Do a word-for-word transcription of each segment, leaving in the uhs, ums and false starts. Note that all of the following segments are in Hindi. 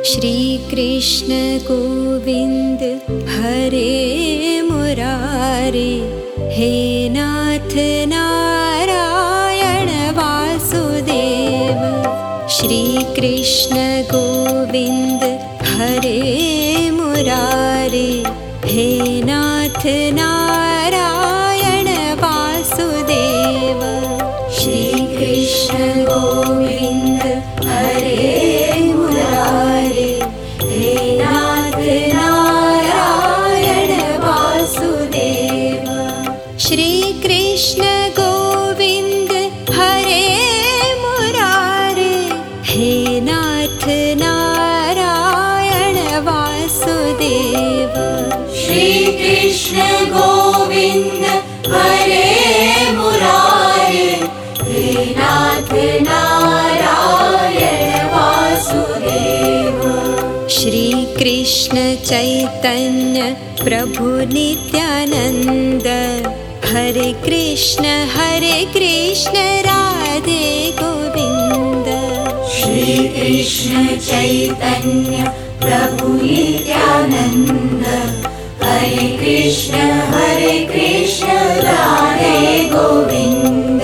श्री कृष्ण गोविंद हरे मुरारे, हे नाथ नारायण वासुदेव। श्री कृष्ण गोविंद हरे मुरारे, हे नाथ नारायण वासुदेव। श्री कृष्ण गोविंद हरे मुरारे, हे नाथ नारायण वासुदेव। श्री कृष्ण गोविंद हरे मुरारे, हे नाथ नारायण वासुदेव। श्री कृष्ण गोविंद हरे मुरारे, हे नाथ नारायण वासुदेव। श्री कृष्ण चैतन्य प्रभु नित्यानंद, हरे कृष्ण हरे कृष्ण राधे गोविंद। श्री कृष्ण चैतन्य प्रभु नित्यानंद, हरे कृष्ण हरे कृष्ण राधे गोविंद।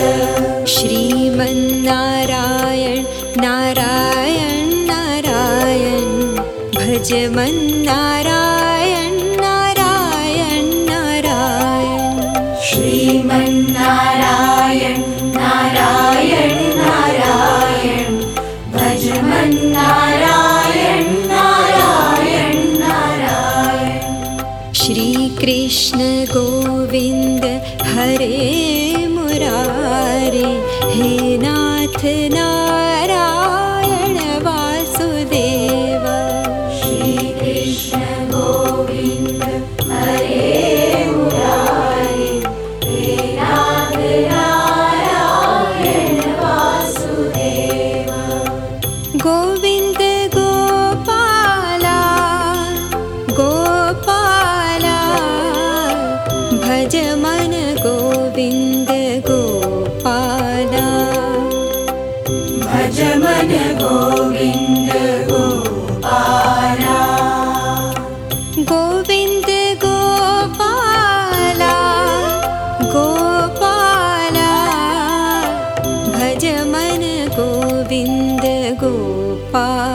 श्रीमन्नारायण नारायण नारायण, भज मन नारायण नारायण नारायण। श्रीमन्नारायण नारायण नारायण, भज मन नारायण नारायण नारायण। श्री कृष्ण गोविंद हरे मुरारे, हे नाथ नारायण वासुदेव। श्री कृष्ण गोविंद हरे मुरारे, हे नाथ नारायण वासुदेव। गोविंद गोपाला गोपाला, भज मन गोविंद गोपाला। भज मन गोविंद गोपाला। गोविंद गोपाला गोपाला, भज मन गोविंद गोपाला।